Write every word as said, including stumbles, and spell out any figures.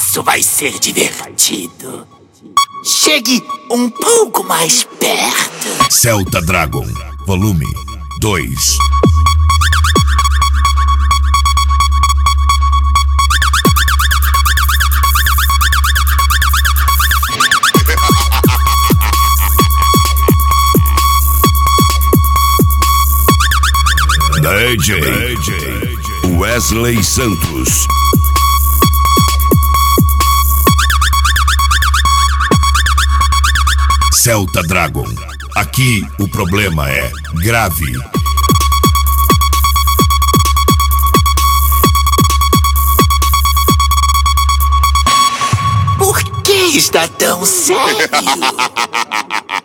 Isso vai ser divertido. Chegue um pouco mais perto. Celta Dragon, volume dois. D J Wesley Santos. Celta Dragon. Aqui o problema é grave. Por que está tão sério?